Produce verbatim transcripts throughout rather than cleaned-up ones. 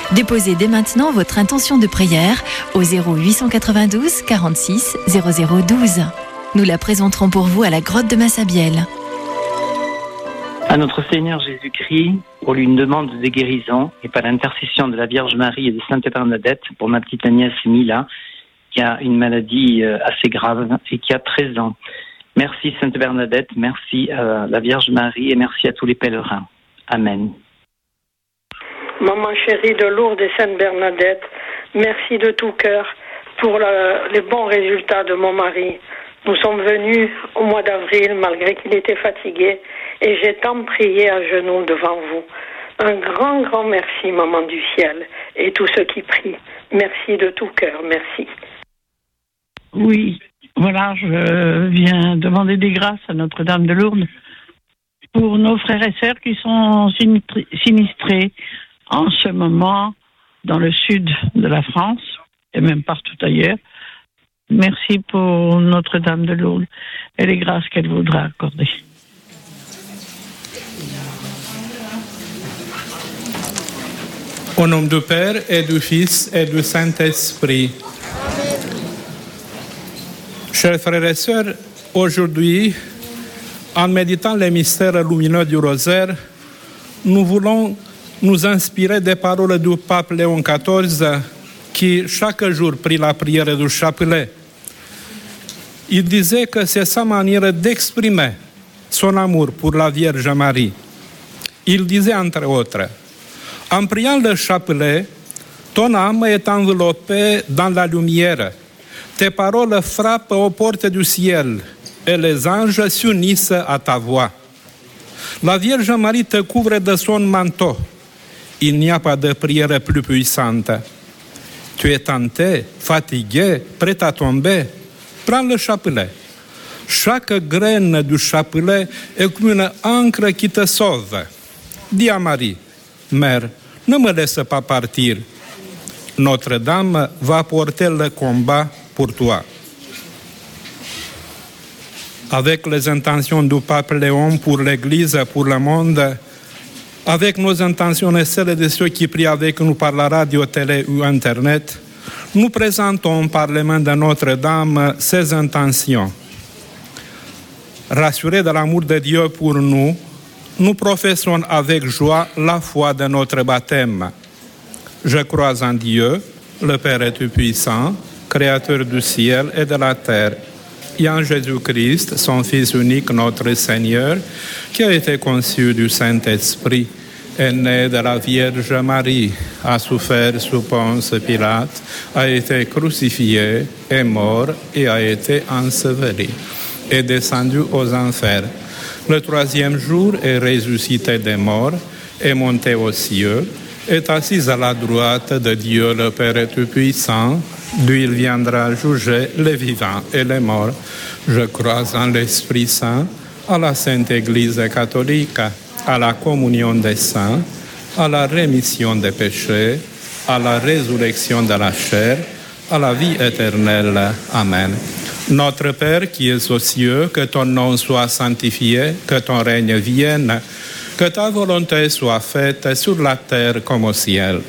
Déposez dès maintenant votre intention de prière au zéro huit cent quatre-vingt-douze quarante-six zéro zéro douze. Nous la présenterons pour vous à la grotte de Massabielle. À notre Seigneur Jésus-Christ, pour une demande de guérison et par l'intercession de la Vierge Marie et de Sainte Bernadette, pour ma petite Agnès Mila, qui a une maladie assez grave et qui a treize ans. Merci Sainte Bernadette, merci à la Vierge Marie et merci à tous les pèlerins. Amen. Maman chérie de Lourdes et Sainte Bernadette, merci de tout cœur pour le, les bons résultats de mon mari. Nous sommes venus au mois d'avril malgré qu'il était fatigué et j'ai tant prié à genoux devant vous. Un grand, grand merci, Maman du ciel, et tous ceux qui prient. Merci de tout cœur, merci. Oui, voilà, je viens demander des grâces à Notre-Dame de Lourdes pour nos frères et sœurs qui sont sinistrés en ce moment dans le sud de la France et même partout ailleurs. Merci pour Notre-Dame de Lourdes et les grâces qu'elle voudra accorder. Au nom du Père et du Fils et du Saint-Esprit. Chers frères et sœurs, aujourd'hui, en méditant les mystères lumineux du rosaire, nous voulons nous inspirer des paroles du pape Léon quatorze qui chaque jour prie la prière du chapelet. Il disait que c'est sa manière d'exprimer son amour pour la Vierge Marie. Il disait entre autres, en priant le chapelet, ton âme est enveloppée dans la lumière. Tes paroles frappent aux portes du ciel et les anges s'unissent à ta voix. La Vierge Marie te couvre de son manteau. Il n'y a pas de prière plus puissante. Tu es tenté, fatigué, prêt à tomber. Prends le chapelet. Chaque graine du chapelet est comme une ancre qui te sauve. Dis à Marie, Mère, ne me laisse pas partir. Notre-Dame va porter le combat pour toi. Avec les intentions du pape Léon pour l'Église, pour le monde, avec nos intentions et celles de ceux qui prient avec nous par la radio, télé ou Internet, nous présentons par les mains de Notre-Dame ces intentions. Rassurés de l'amour de Dieu pour nous, nous professons avec joie la foi de notre baptême. Je crois en Dieu, le Père Tout-Puissant, Créateur du ciel et de la terre, et en Jésus-Christ, son Fils unique, notre Seigneur, qui a été conçu du Saint-Esprit, est né de la Vierge Marie, a souffert sous Ponce Pilate, a été crucifié, est mort et a été enseveli, est descendu aux enfers. Le troisième jour est ressuscité des morts, est monté aux cieux, est assis à la droite de Dieu le Père Tout-Puissant, d'où il viendra juger les vivants et les morts. Je crois en l'Esprit Saint, à la Sainte Église catholique, à la communion des saints, à la rémission des péchés, à la résurrection de la chair, à la vie éternelle. Amen. Notre Père qui es aux cieux, que ton nom soit sanctifié, que ton règne vienne, que ta volonté soit faite sur la terre comme au ciel.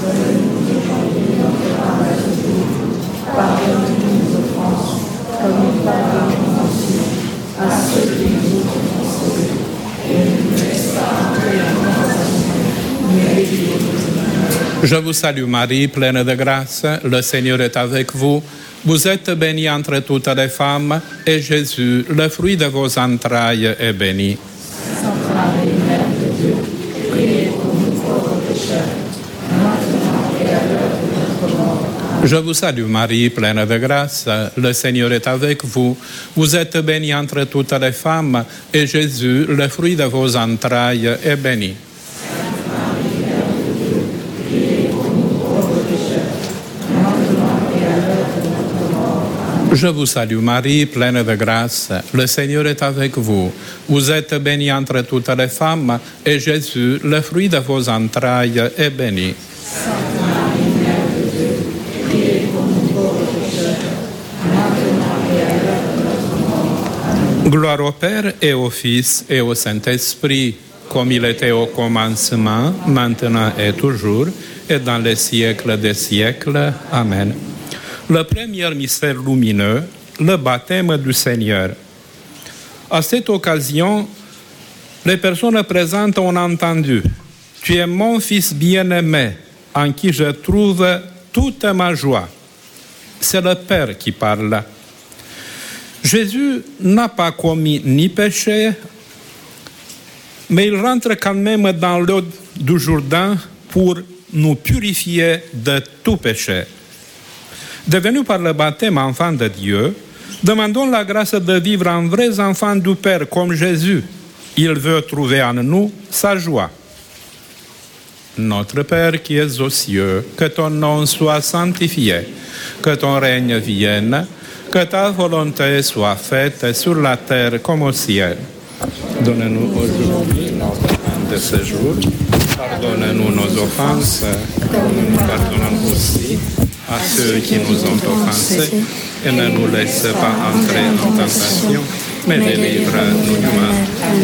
Pardonne-nous nos offenses, comme nous pardonnons aussi à ceux qui nous offensent. Et ne nous laisse pas entrer en tentation, mais délivre-nous. Je vous salue Marie, pleine de grâce, le Seigneur est avec vous. Vous êtes bénie entre toutes les femmes, et Jésus, le fruit de vos entrailles, est béni. Sainte Marie, Mère de Dieu, priez pour nous pauvres pécheurs, maintenant et à l'heure de notre mort. Je vous salue Marie, pleine de grâce, le Seigneur est avec vous. Vous êtes bénie entre toutes les femmes, et Jésus, le fruit de vos entrailles, est béni. Sainte Marie, Mère de Dieu, priez pour nous pauvres pécheurs, maintenant et à l'heure de notre mort. Amen. Je vous salue Marie, pleine de grâce, le Seigneur est avec vous. Vous êtes bénie entre toutes les femmes, et Jésus, le fruit de vos entrailles, est béni. Sainte Marie, Mère de Dieu, priez pour nous pauvres pécheurs, maintenant et à l'heure de notre mort. Amen. Gloire au Père et au Fils et au Saint-Esprit. comme il était au commencement, maintenant et toujours, et dans les siècles des siècles. Amen. Le premier mystère lumineux, le baptême du Seigneur. À cette occasion, les personnes présentes ont entendu « Tu es mon fils bien-aimé, en qui je trouve toute ma joie ». C'est le Père qui parle. Jésus n'a pas commis ni péché, mais il rentre quand même dans l'eau du Jourdain pour nous purifier de tout péché. Devenu par le baptême enfant de Dieu, demandons la grâce de vivre en vrais enfants du Père comme Jésus. Il veut trouver en nous sa joie. Notre Père qui es aux cieux, que ton nom soit sanctifié, que ton règne vienne, que ta volonté soit faite sur la terre comme au ciel. Donne-nous aujourd'hui notre pain de ce jour. Pardonne-nous nos offenses, comme nous pardonnons aussi à ceux qui nous ont offensés, et ne nous laisse pas entrer en tentation, mais délivre-nous du mal.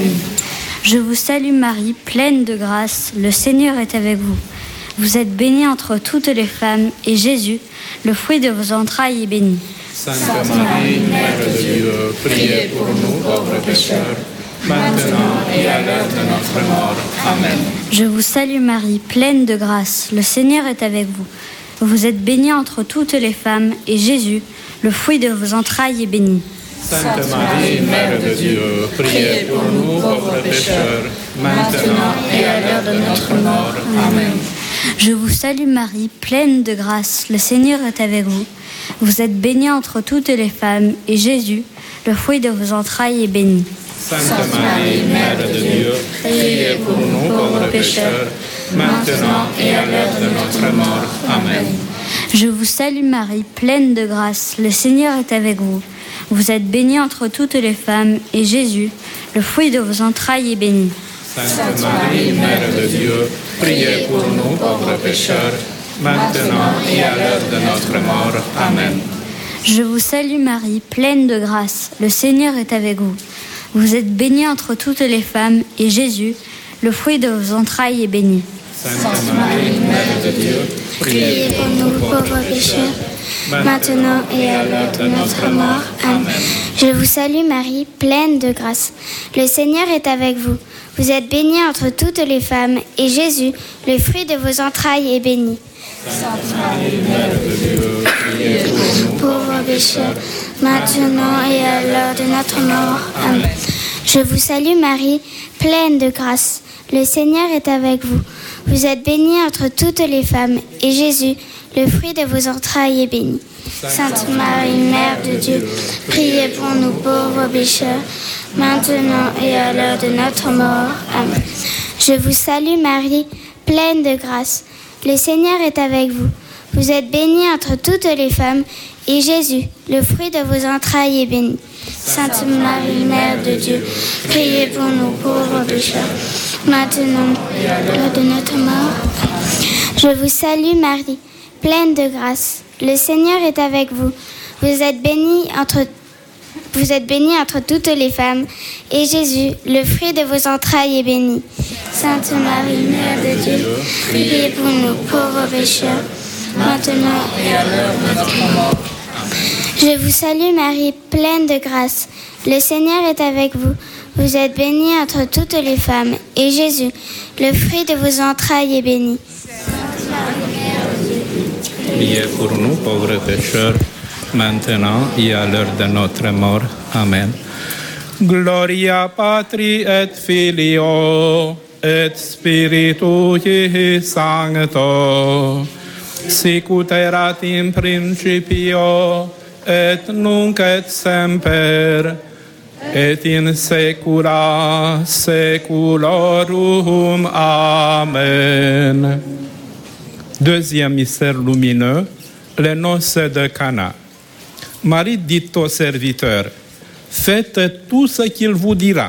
Je vous salue Marie, pleine de grâce, le Seigneur est avec vous. Vous êtes bénie entre toutes les femmes, et Jésus, le fruit de vos entrailles, est béni. Sainte Marie, Mère de Dieu, priez pour nous pauvres pécheurs, maintenant et à l'heure de notre mort. Amen. Je vous salue Marie, pleine de grâce, le Seigneur est avec vous. Vous êtes bénie entre toutes les femmes, et Jésus, le fruit de vos entrailles, est béni. Sainte Marie, Mère de Dieu, priez pour nous pauvres pécheurs, maintenant et à l'heure de notre mort. Amen. Je vous salue Marie, pleine de grâce, le Seigneur est avec vous. Vous êtes bénie entre toutes les femmes, et Jésus, le fruit de vos entrailles, est béni. Sainte Marie, Mère de Dieu, priez pour nous pauvres pécheurs, maintenant et à l'heure de notre mort. Amen. Je vous salue Marie, pleine de grâce, le Seigneur est avec vous. Vous êtes bénie entre toutes les femmes, et Jésus, le fruit de vos entrailles, est béni. Sainte Marie, Mère de Dieu, priez pour nous pauvres pécheurs, maintenant et à l'heure de notre mort. Amen. Je vous salue Marie, pleine de grâce, le Seigneur est avec vous. Vous êtes bénie entre toutes les femmes, et Jésus, le fruit de vos entrailles, est béni. Sainte Marie, Mère de Dieu, priez pour nous pauvres pécheurs, maintenant et à l'heure de notre mort. Amen. Je vous salue Marie, pleine de grâce. Le Seigneur est avec vous. Vous êtes bénie entre toutes les femmes, et Jésus, le fruit de vos entrailles, est béni. Sainte Marie, Mère de Dieu, priez pour nous pauvres pécheurs, maintenant et à l'heure de notre mort. Amen. Je vous salue Marie, pleine de grâce. Le Seigneur est avec vous. Vous êtes bénie entre toutes les femmes, et Jésus, le fruit de vos entrailles, est béni. Sainte Marie, Mère de Dieu, priez pour nous pauvres pécheurs, maintenant et à l'heure de notre mort. Amen. Je vous salue Marie, pleine de grâce. Le Seigneur est avec vous. Vous êtes bénie entre toutes les femmes, et Jésus, le fruit de vos entrailles, est béni. Sainte Marie, Mère de Dieu, priez pour nous pauvres pécheurs, maintenant et à l'heure de notre mort. Je vous salue Marie, pleine de grâce. Le Seigneur est avec vous. Vous êtes bénie entre Vous êtes bénie entre toutes les femmes, et Jésus, le fruit de vos entrailles, est béni. Sainte Marie, Mère de Dieu, priez pour nous pauvres pécheurs, maintenant et à l'heure de notre mort. Je vous salue Marie, pleine de grâce. Le Seigneur est avec vous. Vous êtes bénie entre toutes les femmes, et Jésus, le fruit de vos entrailles, est béni. Sainte Marie, Mère de Dieu, priez pour nous pauvres pécheurs, maintenant et à l'heure de notre mort. Amen. Gloria Patri et Filio et Spiritui Sancto, sic ut erat in principio et nunc et semper et in saecula saeculorum. Amen. Deuxième mystère lumineux, les noces de Cana. Marie dit aux serviteurs, faites tout ce qu'il vous dira.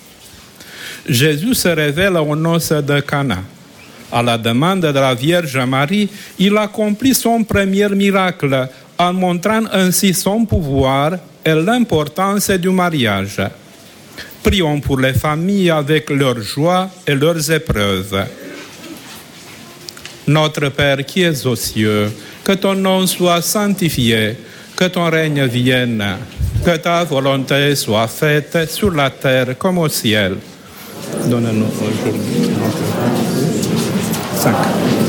Jésus se révèle aux noces de Cana. À la demande de la Vierge Marie, il accomplit son premier miracle en montrant ainsi son pouvoir et l'importance du mariage. Prions pour les familles avec leurs joies et leurs épreuves. Notre Père qui es aux cieux, que ton nom soit sanctifié, que ton règne vienne, que ta volonté soit faite sur la terre comme au ciel. Donne-nous aujourd'hui notre pain. Cinq.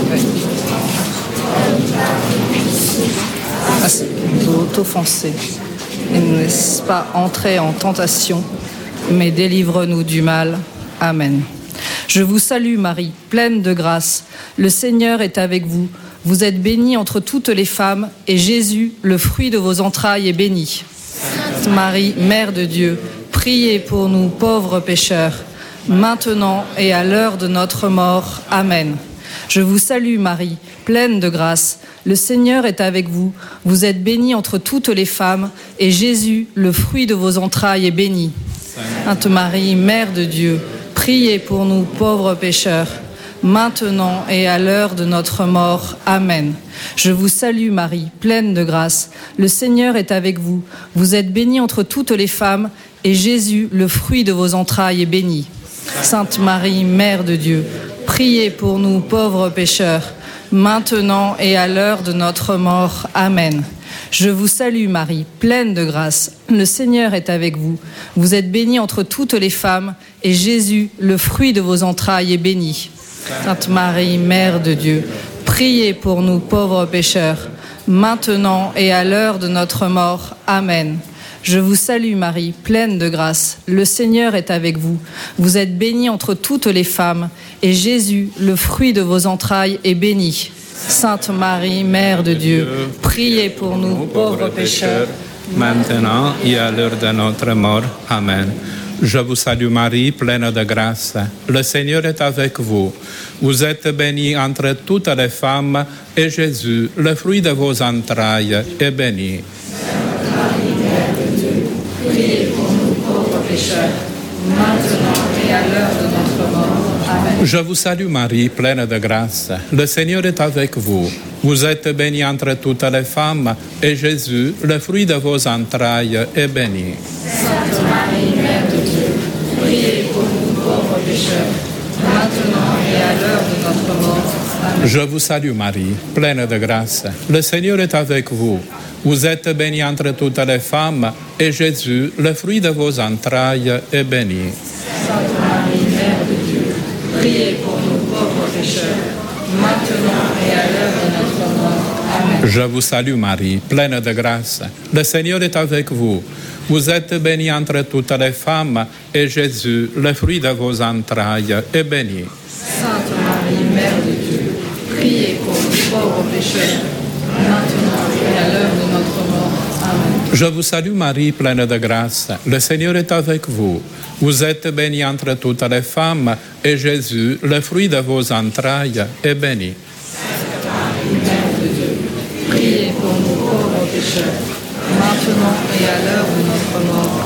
Nous t'offenser et ne laisse pas entrer en tentation, mais délivre-nous du mal. Amen. Je vous salue Marie, pleine de grâce. Le Seigneur est avec vous. Vous êtes bénie entre toutes les femmes, et Jésus, le fruit de vos entrailles, est béni. Sainte Marie, Mère de Dieu, priez pour nous pauvres pécheurs, maintenant et à l'heure de notre mort. Amen. Je vous salue Marie, pleine de grâce. Le Seigneur est avec vous. Vous êtes bénie entre toutes les femmes, et Jésus, le fruit de vos entrailles, est béni. Sainte Marie, Mère de Dieu, priez pour nous pauvres pécheurs, maintenant et à l'heure de notre mort. Amen. Je vous salue Marie, pleine de grâce. Le Seigneur est avec vous. Vous êtes bénie entre toutes les femmes, et Jésus, le fruit de vos entrailles, est béni. Sainte Marie, Mère de Dieu, priez pour nous pauvres pécheurs, maintenant et à l'heure de notre mort. Amen. Je vous salue Marie, pleine de grâce. Le Seigneur est avec vous. Vous êtes bénie entre toutes les femmes, et Jésus, le fruit de vos entrailles, est béni. Sainte Marie, Mère de Dieu, priez pour nous pauvres pécheurs, maintenant et à l'heure de notre mort. Amen. Je vous salue Marie, pleine de grâce. Le Seigneur est avec vous. Vous êtes bénie entre toutes les femmes, et Jésus, le fruit de vos entrailles, est béni. Sainte Marie, Mère de Dieu, priez pour nous pauvres pécheurs, maintenant et à l'heure de notre mort. Amen. Je vous salue Marie, pleine de grâce. Le Seigneur est avec vous. Vous êtes bénie entre toutes les femmes, et Jésus, le fruit de vos entrailles, est béni. Sainte Marie, Mère de Dieu, priez pour nous pauvres pécheurs, maintenant et à l'heure de notre mort. Amen. Je vous salue Marie, pleine de grâce. Le Seigneur est avec vous. Vous êtes bénie entre toutes les femmes, et Jésus, le fruit de vos entrailles, est béni. Sainte Marie, Mère de Dieu, priez pour nous pauvres pécheurs, maintenant et à l'heure de notre mort. Amen. Je vous salue Marie, pleine de grâce. Le Seigneur est avec vous. Vous êtes bénie entre toutes les femmes, et Jésus, le fruit de vos entrailles, est béni. Sainte Marie, Mère de Dieu, priez pour nous pauvres pécheurs, maintenant et à l'heure de notre mort. Amen. Je vous salue Marie, pleine de grâce. Le Seigneur est avec vous. Vous êtes bénie entre toutes les femmes, et Jésus, le fruit de vos entrailles, est béni. Sainte Marie, Mère de Dieu, priez pour nous pauvres pécheurs, maintenant et à l'heure de notre mort. Amen. Je vous salue Marie, pleine de grâce. Le Seigneur est avec vous. Vous êtes bénie entre toutes les femmes, et Jésus, le fruit de vos entrailles, est béni. Sainte Marie, Mère de Dieu, priez pour nous pauvres pécheurs, maintenant et à l'heure de notre mort.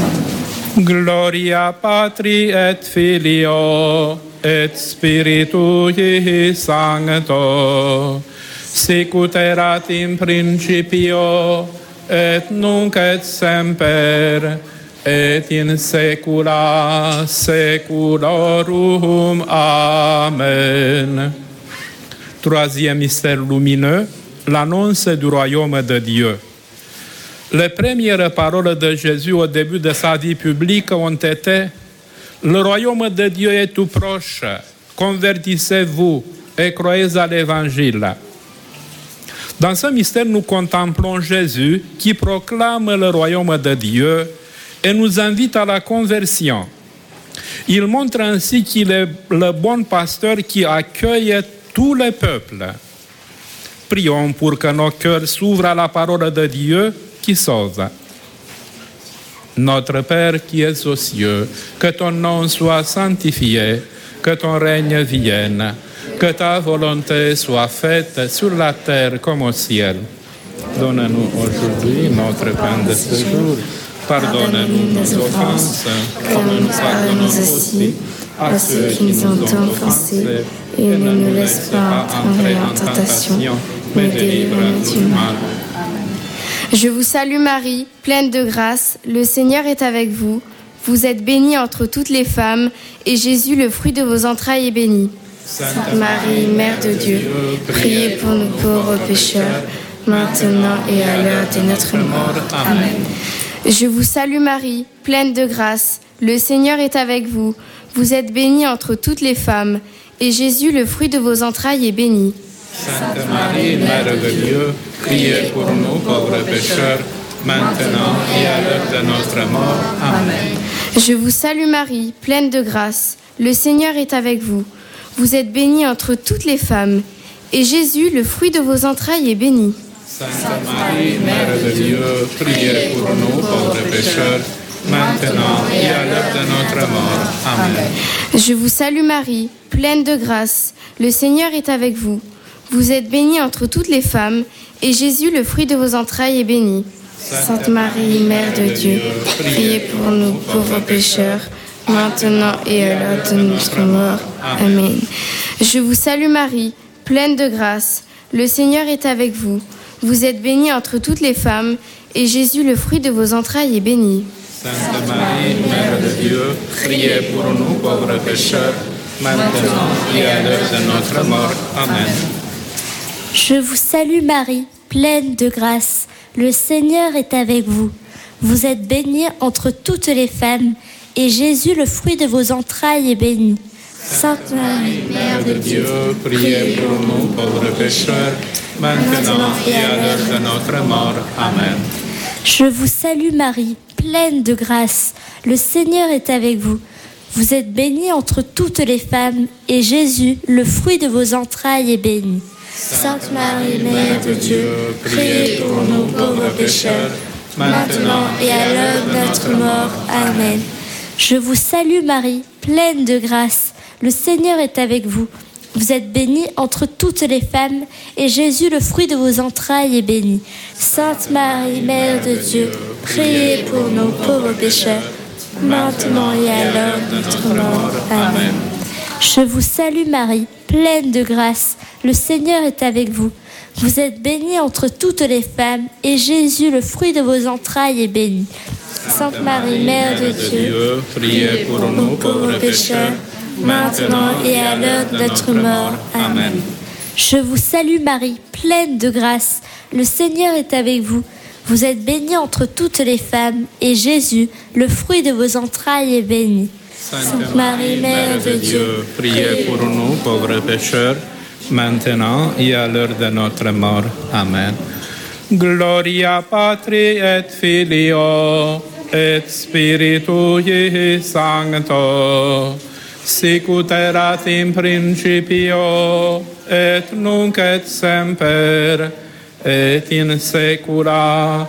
Amen. Gloria Patri et Filio et Spiritui Sancto, sicut erat in principio et nunc et semper et in saecula saeculorum. Amen. Troisième mystère lumineux, l'annonce du royaume de Dieu. Les premières paroles de Jésus au début de sa vie publique ont été « Le royaume de Dieu est tout proche, convertissez-vous et croyez à l'Évangile ». Dans ce mystère, nous contemplons Jésus qui proclame le royaume de Dieu et nous invite à la conversion. Il montre ainsi qu'il est le bon pasteur qui accueille tous les peuples. Prions pour que nos cœurs s'ouvrent à la parole de Dieu qui sauve. Notre Père qui es aux cieux, que ton nom soit sanctifié, que ton règne vienne, que ta volonté soit faite sur la terre comme au ciel. Donne-nous aujourd'hui notre pain de ce jour. Pardonne-nous nos offenses, comme nous pardonnons aussi à ceux qui nous ont offensés, et ne nous laisse pas entrer en tentation, mais délivre-nous du mal. Je vous salue Marie, pleine de grâce, le Seigneur est avec vous. Vous êtes bénie entre toutes les femmes, et Jésus, le fruit de vos entrailles, est béni. Sainte Marie, Mère de Dieu, priez pour nous pauvres pécheurs, maintenant et à l'heure de notre mort. Amen. Je vous salue Marie, pleine de grâce. Le Seigneur est avec vous. Vous êtes bénie entre toutes les femmes, et Jésus, le fruit de vos entrailles, est béni. Sainte Marie, Mère de Dieu, priez pour nous pauvres pécheurs, maintenant et à l'heure de notre mort. Amen. Je vous salue Marie, pleine de grâce. Le Seigneur est avec vous. Vous êtes bénie entre toutes les femmes, et Jésus, le fruit de vos entrailles, est béni. Sainte Marie, Mère de Dieu, priez pour nous pauvres pécheurs, maintenant et à l'heure de notre mort. Amen. Je vous salue Marie, pleine de grâce. Le Seigneur est avec vous. Vous êtes bénie entre toutes les femmes, et Jésus, le fruit de vos entrailles, est béni. Sainte Marie, Mère de Dieu, priez pour nous pauvres pécheurs, maintenant et à l'heure de notre mort. Amen. Je vous salue Marie, pleine de grâce. Le Seigneur est avec vous. Vous êtes bénie entre toutes les femmes, et Jésus, le fruit de vos entrailles, est béni. Sainte Marie, Mère de Dieu, priez pour nous pauvres pécheurs, maintenant et à l'heure de notre mort. Amen. Je vous salue Marie, pleine de grâce. Le Seigneur est avec vous. Vous êtes bénie entre toutes les femmes, et Jésus, le fruit de vos entrailles, est béni. Sainte Marie, Mère de Dieu, priez pour nous pauvres pécheurs, maintenant et à l'heure de notre mort. Amen. Je vous salue Marie, pleine de grâce. Le Seigneur est avec vous. Vous êtes bénie entre toutes les femmes, et Jésus, le fruit de vos entrailles, est béni. Sainte Marie, Mère de Dieu, priez pour nous pauvres pécheurs, maintenant et à l'heure de notre mort. Amen. Je vous salue Marie, pleine de grâce. Le Seigneur est avec vous. Vous êtes bénie entre toutes les femmes, et Jésus, le fruit de vos entrailles, est béni. Sainte Marie, Mère de Dieu, priez pour nous pauvres pécheurs, maintenant et à l'heure de notre mort. Amen. Je vous salue Marie, pleine de grâce. Le Seigneur est avec vous. Vous êtes bénie entre toutes les femmes, et Jésus, le fruit de vos entrailles, est béni. Sainte Marie, Mère de Dieu, priez pour nous pauvres pécheurs, maintenant et à l'heure de notre mort. Amen. Je vous salue Marie, pleine de grâce. Le Seigneur est avec vous. Vous êtes bénie entre toutes les femmes, et Jésus, le fruit de vos entrailles, est béni. Sainte Marie, Mère de Dieu, priez pour nous pauvres pécheurs, maintenant et à l'heure de notre mort. Amen. Gloria Patri et Filio et Spiritui Sancto, sic ut erat in principio et nunc et semper et in saecula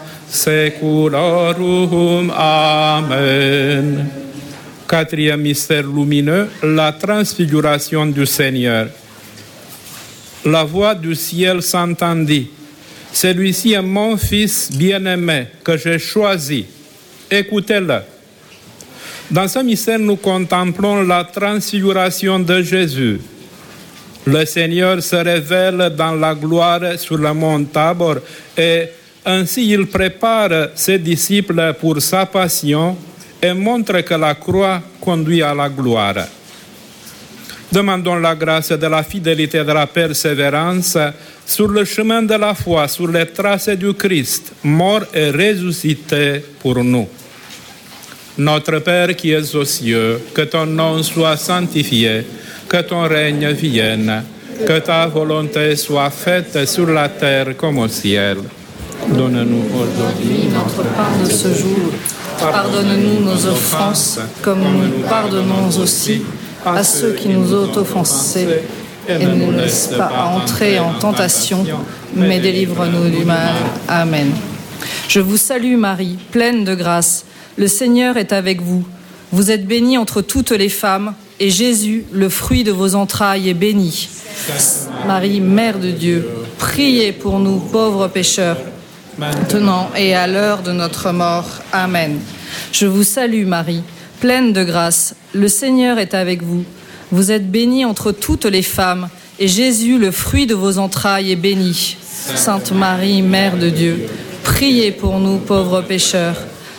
saeculorum. Amen. Quatrième mystère lumineux, la transfiguration du Seigneur. La voix du ciel s'entendit. Celui-ci est mon fils bien-aimé que j'ai choisi. Écoutez-le. Dans ce mystère, nous contemplons la transfiguration de Jésus. Le Seigneur se révèle dans la gloire sur le mont Tabor et ainsi il prépare ses disciples pour sa passion et montre que la croix conduit à la gloire. Demandons la grâce de la fidélité et de la persévérance sur le chemin de la foi, sur les traces du Christ, mort et ressuscité pour nous. Notre Père qui es aux cieux, que ton nom soit sanctifié, que ton règne vienne, que ta volonté soit faite sur la terre comme au ciel. Donne-nous aujourd'hui notre pain de ce jour. Pardonne-nous nos offenses, comme nous pardonnons aussi à ceux qui nous ont offensés. Et ne nous laisse pas entrer en tentation, mais délivre-nous du mal. Amen. Je vous salue Marie, pleine de grâce. Le Seigneur est avec vous. Vous êtes bénie entre toutes les femmes, et Jésus, le fruit de vos entrailles, est béni. Marie, Mère de Dieu, priez pour nous pauvres pécheurs, maintenant et à l'heure de notre mort. Amen. Je vous salue Marie, pleine de grâce. Le Seigneur est avec vous. Vous êtes bénie entre toutes les femmes, et Jésus, le fruit de vos entrailles, est béni. Sainte Marie, Mère de Dieu, priez pour nous pauvres pécheurs,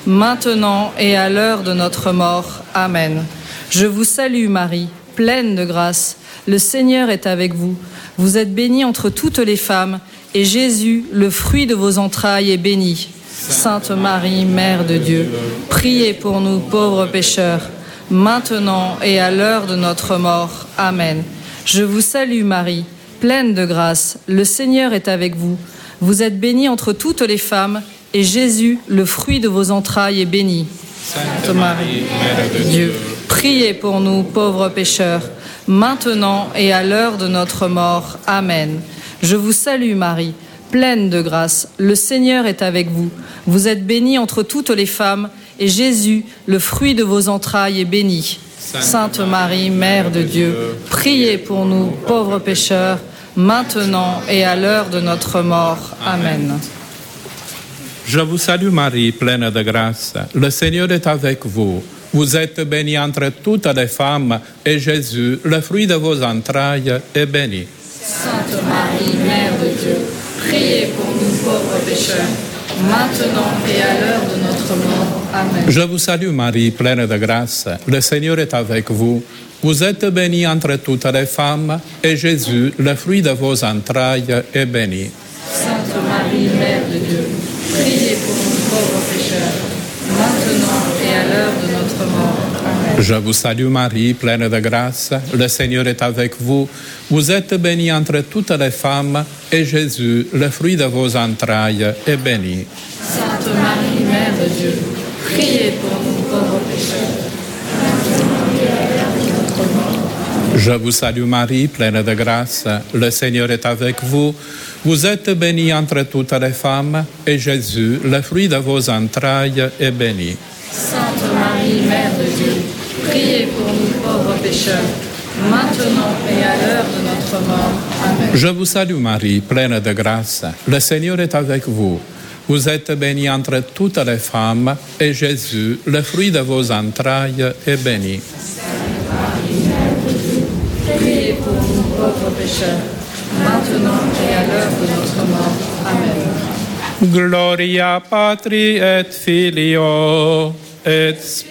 maintenant et à l'heure de notre mort. Amen. Je vous salue Marie, pleine de grâce. Le Seigneur est avec vous. Vous êtes bénie entre toutes les femmes, et Jésus, le fruit de vos entrailles, est béni. Sainte Marie, Mère de Dieu, priez pour nous pauvres pécheurs, maintenant et à l'heure de notre mort. Amen. Je vous salue Marie, pleine de grâce. Le Seigneur est avec vous. Vous êtes bénie entre toutes les femmes, et Jésus, le fruit de vos entrailles, est béni. Sainte Marie, Mère de Dieu, priez pour nous pauvres pécheurs, maintenant et à l'heure de notre mort. Amen. Je vous salue Marie, pleine de grâce. Le Seigneur est avec vous. Vous êtes bénie entre toutes les femmes, et Jésus, le fruit de vos entrailles, est béni. Sainte Marie, Mère de Dieu, priez pour nous pauvres pécheurs, maintenant et à l'heure de notre mort. Amen. Je vous salue Marie, pleine de grâce. Le Seigneur est avec vous. Vous êtes bénie entre toutes les femmes, et Jésus, le fruit de vos entrailles, est béni. Sainte Marie, Mère de Dieu, priez pour nous pauvres pécheurs, maintenant et à l'heure de notre mort. Amen. Je vous salue Marie, pleine de grâce. Le Seigneur est avec vous. Vous êtes bénie entre toutes les femmes, et Jésus, le fruit de vos entrailles, est béni. Sainte Marie, Mère de Dieu, priez pour nous pauvres pécheurs, maintenant et à l'heure de notre mort. Amen. Je vous salue Marie, pleine de grâce. Le Seigneur est avec vous. Vous êtes bénie entre toutes les femmes, et Jésus, le fruit de vos entrailles, est béni. Sainte Marie, Mère de Dieu, priez pour nous pauvres pécheurs, maintenant et à l'heure de notre mort. Je vous salue Marie, pleine de grâce. Le Seigneur est avec vous. Vous êtes bénie entre toutes les femmes, et Jésus, le fruit de vos entrailles, est béni. Sainte Marie, Mère de Dieu, priez pour nous pauvres pécheurs, maintenant et à l'heure de notre mort. Amen. Je vous salue Marie, pleine de grâce. Le Seigneur est avec vous. Vous êtes bénie entre toutes les femmes, et Jésus, le fruit de vos entrailles, est béni. Sainte Marie, Mère de Dieu, priez pour nous pauvres pécheurs, maintenant et à l'heure de notre mort. Amen. Gloria Patri et Filio et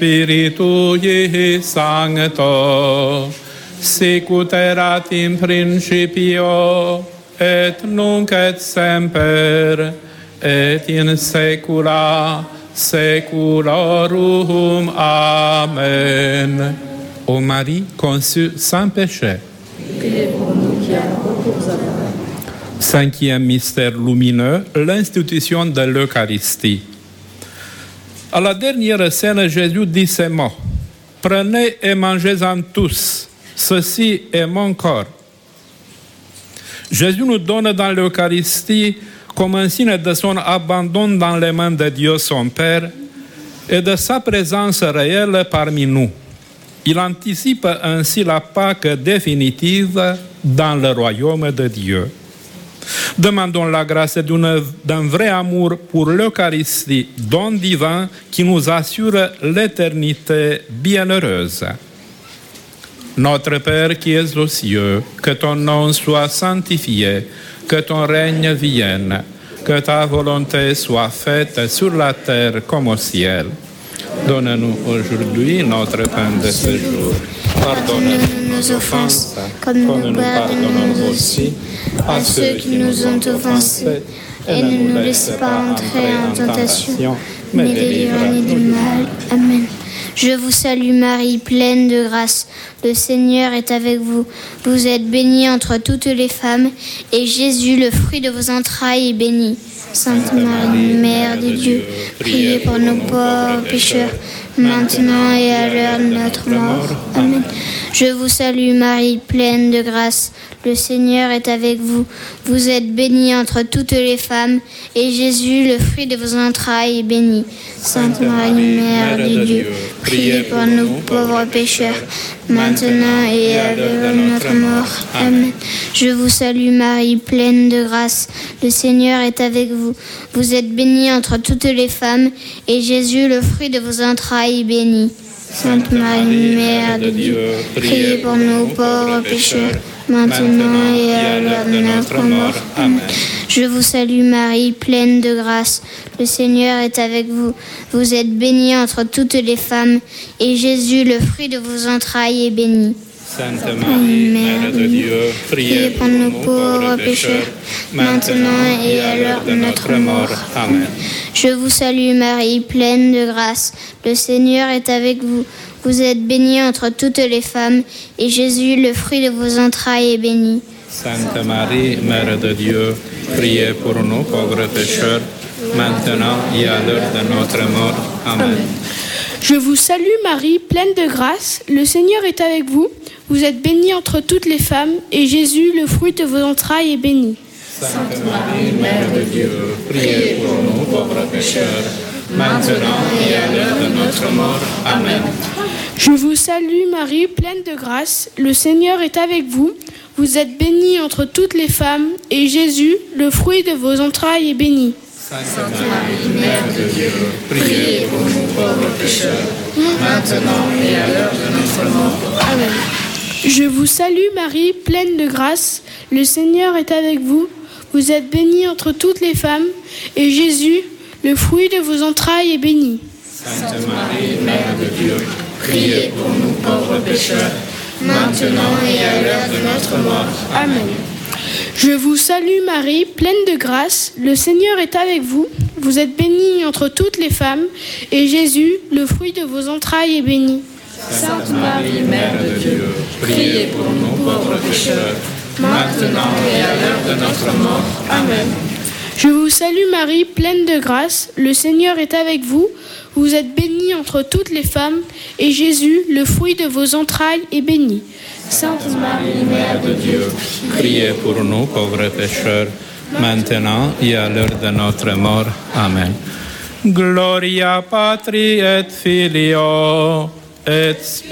Spiritui Sancto, sic ut erat in principio et nunc et semper et in saecula saeculorum. Amen. Ô Marie conçue sans péché. Priez pour nous qui avons recours à vous. Cinquième mystère lumineux, l'institution de l'Eucharistie. À la dernière scène, Jésus dit ces mots: prenez et mangez-en tous, ceci est mon corps. Jésus nous donne dans l'Eucharistie comme un signe de son abandon dans les mains de Dieu son Père et de sa présence réelle parmi nous. Il anticipe ainsi la Pâque définitive dans le royaume de Dieu. Demandons la grâce d'un vrai amour pour l'Eucharistie, don divin qui nous assure l'éternité bienheureuse. Notre Père qui es aux cieux, que ton nom soit sanctifié, que ton règne vienne, que ta volonté soit faite sur la terre comme au ciel. Donne-nous aujourd'hui notre pain de ce jour. Pardonne-nous nos offenses, comme nous pardonnons aussi à ceux qui nous ont offensés, et ne nous laisse pas entrer en tentation, mais délivre-nous du mal. Amen. Je vous salue Marie, pleine de grâce. Le Seigneur est avec vous. Vous êtes bénie entre toutes les femmes, et Jésus, le fruit de vos entrailles, est béni. Sainte Marie, Mère de Dieu, priez pour nos pauvres pécheurs, maintenant et à l'heure de notre mort. Amen. Je vous salue Marie, pleine de grâce. Le Seigneur est avec vous. Vous êtes bénie entre toutes les femmes, et Jésus, le fruit de vos entrailles, est béni. Sainte Marie, Mère de Dieu, priez pour nous pauvres pécheurs, maintenant et à l'heure de notre mort. Amen. Je vous salue Marie, pleine de grâce. Le Seigneur est avec vous. Vous êtes bénie entre toutes les femmes, et Jésus, le fruit de vos entrailles, est béni. Sainte Marie, Mère de Dieu, priez pour nous pauvres pécheurs, maintenant et à l'heure de notre mort. Amen. Je vous salue Marie, pleine de grâce. Le Seigneur est avec vous. Vous êtes bénie entre toutes les femmes, et Jésus, le fruit de vos entrailles, est béni. Sainte Marie, Mère de Dieu, priez pour nous pauvres pécheurs, maintenant et à l'heure de notre mort. Amen. Je vous salue Marie, pleine de grâce. Le Seigneur est avec vous. Vous êtes bénie entre toutes les femmes, et Jésus, le fruit de vos entrailles, est béni. Sainte Marie, Mère de Dieu, priez pour nous pauvres pécheurs, maintenant et à l'heure de notre mort. Amen. Je vous salue Marie, pleine de grâce. Le Seigneur est avec vous. Vous êtes bénie entre toutes les femmes, et Jésus, le fruit de vos entrailles, est béni. Sainte Marie, Mère de Dieu, priez pour nous pauvres pécheurs, maintenant et à l'heure de notre mort. Amen. Je vous salue Marie, pleine de grâce. Le Seigneur est avec vous. Vous êtes bénie entre toutes les femmes, et Jésus, le fruit de vos entrailles, est béni. Sainte Marie, Mère de Dieu, priez pour nous pauvres pécheurs, maintenant et à l'heure de notre mort. Amen. Je vous salue Marie, pleine de grâce. Le Seigneur est avec vous. Vous êtes bénie entre toutes les femmes, et Jésus, le fruit de vos entrailles, est béni. Sainte Marie, Mère de Dieu, priez pour nous pauvres pécheurs, maintenant et à l'heure de notre mort. Amen. Je vous salue Marie, pleine de grâce. Le Seigneur est avec vous. Vous êtes bénie entre toutes les femmes, et Jésus, le fruit de vos entrailles, est béni. Sainte Marie, Mère de Dieu, priez pour nous pauvres pécheurs, maintenant et à l'heure de notre mort. Amen. Je vous salue Marie, pleine de grâce. Le Seigneur est avec vous. Vous êtes bénie entre toutes les femmes, et Jésus, le fruit de vos entrailles, est béni. Sainte Marie, Mère de Dieu, priez pour nous pauvres pécheurs, maintenant et à l'heure de notre mort. Amen. Gloria Patri et Filio et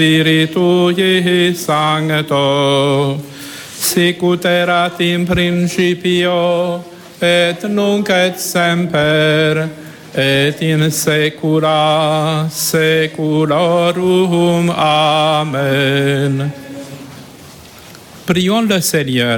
Spiritui Sancto, sicut erat in principio et nunc et semper et in saecula saeculorum. Amen. Prions le Seigneur.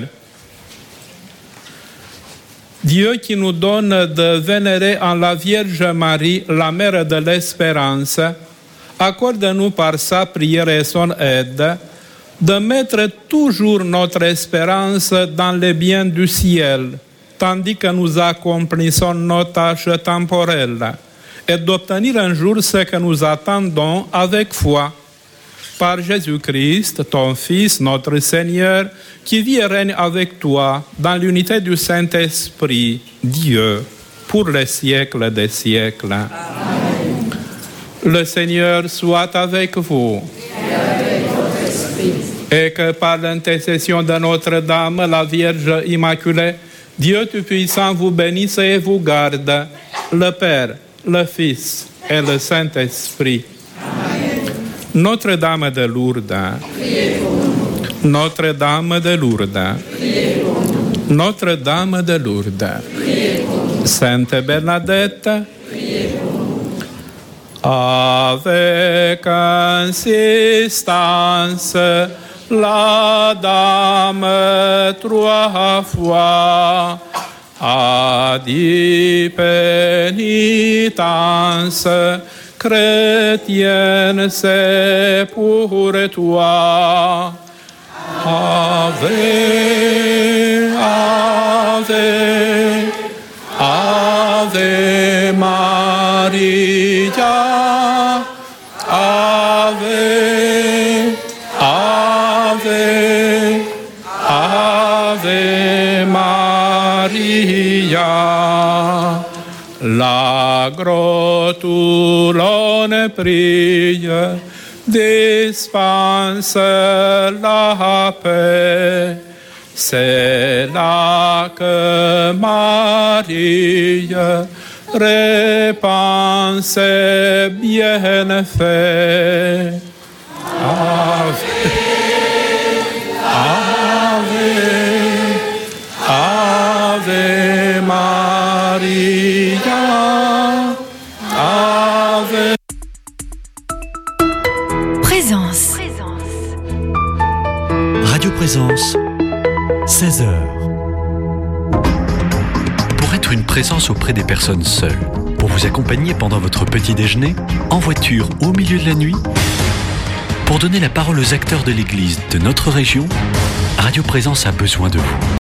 Dieu qui nous donne de vénérer en la Vierge Marie, la Mère de l'Espérance, accorde-nous par sa prière et son aide de mettre toujours notre espérance dans les biens du ciel, tandis que nous accomplissons nos tâches temporelles, et d'obtenir un jour ce que nous attendons avec foi. Par Jésus-Christ, ton Fils, notre Seigneur, qui vit et règne avec toi dans l'unité du Saint-Esprit, Dieu, pour les siècles des siècles. Amen. Le Seigneur soit avec vous. Et avec votre esprit. Et que par l'intercession de Notre-Dame, la Vierge Immaculée, Dieu Tout-Puissant vous bénisse et vous garde, le Père, le Fils et le Saint-Esprit. Notre-Dame de Lourdes, Notre-Dame de Lourdes, Notre-Dame de Lourdes, Sainte Bernadette, avec insistance, la Dame trois fois a dit pénitence chrétienne, c'est pour toi. Ave, Ave, Ave Maria, Ave, Ave, Ave Maria. La grotte où l'on prie dispense la paix. C'est là que Marie répand ses bienfaits. Ave, Ave, Ave Maria, Ave. Présence. Radio Présence, seize heures. être une présence auprès des personnes seules, pour vous accompagner pendant votre petit déjeuner, en voiture ou au milieu de la nuit. Pour donner la parole aux acteurs de l'Église de notre région, Radio Présence a besoin de vous.